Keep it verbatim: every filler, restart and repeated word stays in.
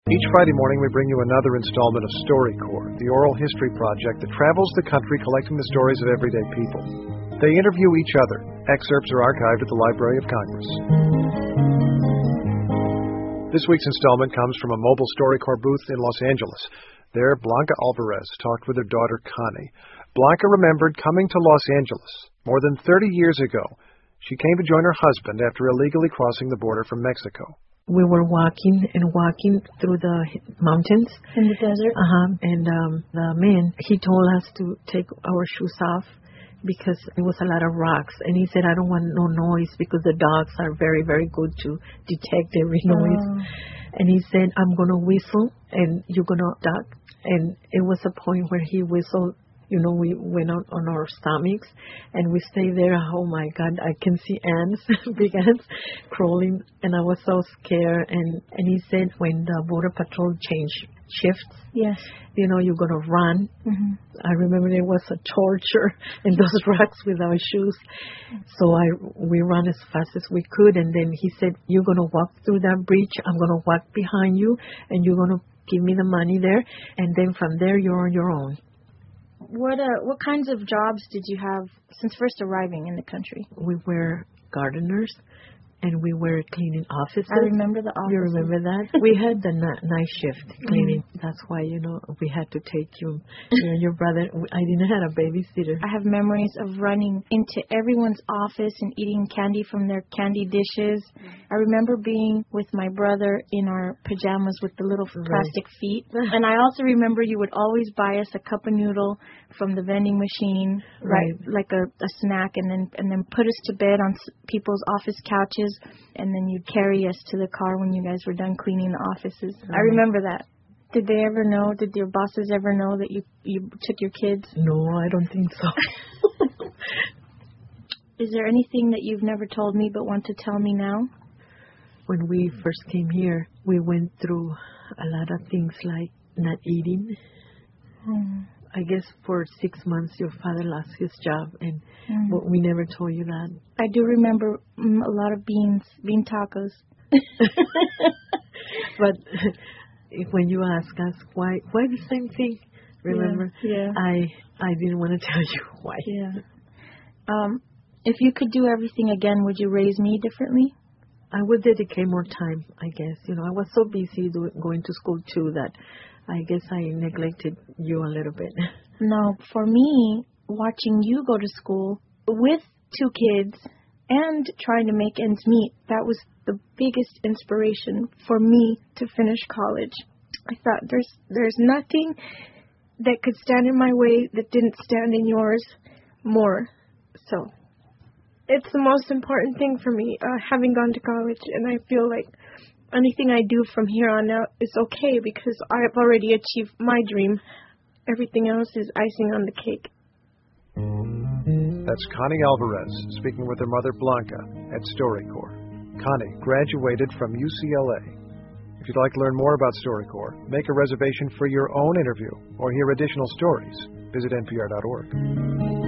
Each Friday morning, we bring you another installment of StoryCorps, the oral history project that travels the country collecting the stories of everyday people. They interview each other. Excerpts are archived at the Library of Congress. This week's installment comes from a mobile StoryCorps booth in Los Angeles. There, Blanca Alvarez talked with her daughter, Connie. Blanca remembered coming to Los Angeles more than thirty years ago. She came to join her husband after illegally crossing the border from Mexico. We were walking and walking through the mountains. In the desert? Uh-huh. And um, the man, he told us to take our shoes off because there was a lot of rocks. And he said, I don't want no noise because the dogs are very, very good to detect every noise. Oh. And he said, I'm going to whistle and you're going to duck. And it was a point where he whistled. You know, we went out on our stomachs and we stayed there. Oh, my God, I can see ants, big ants, crawling. And I was so scared. And, and he said when the Border Patrol changed shifts, yes, you know, you're going to run. Mm-hmm. I remember there was a torture in those rocks with our shoes. So I we ran as fast as we could. And then he said, you're going to walk through that bridge. I'm going to walk behind you and you're going to give me the money there. And then from there, you're on your own. What uh, what kinds of jobs did you have since first arriving in the country? We were gardeners, and we were cleaning offices. I remember the office. You remember that? We had the n- night shift cleaning. Mm. That's why, you know, we had to take you, you and your brother. I didn't have a babysitter. I have memories of running into everyone's office and eating candy from their candy dishes. I remember being with my brother in our pajamas with the little right. plastic feet. And I also remember you would always buy us a cup of noodle from the vending machine, right, right like a, a snack, and then and then put us to bed on people's office couches, and then you'd carry us to the car when you guys were done cleaning the offices. Right. I remember that. Did they ever know, did your bosses ever know that you, you took your kids? No, I don't think so. Is there anything that you've never told me but want to tell me now? When we first came here, we went through a lot of things like not eating. Hmm. I guess for six months your father lost his job, and mm. but we never told you that. I do remember mm, a lot of beans, bean tacos. But if, when you ask us why, why the same thing? Remember, yeah, yeah. I I didn't want to tell you why. Yeah. Um, if you could do everything again, would you raise me differently? I would dedicate more time. I guess you know I was so busy doing, going to school too that. I guess I neglected you a little bit. No, for me, watching you go to school with two kids and trying to make ends meet, that was the biggest inspiration for me to finish college. I thought there's there's nothing that could stand in my way that didn't stand in yours more. So it's the most important thing for me, uh, having gone to college, and I feel like anything I do from here on out is okay because I've already achieved my dream. Everything else is icing on the cake. That's Connie Alvarez speaking with her mother Blanca at StoryCorps. Connie graduated from U C L A. If you'd like to learn more about StoryCorps, make a reservation for your own interview, or hear additional stories, visit N P R dot org.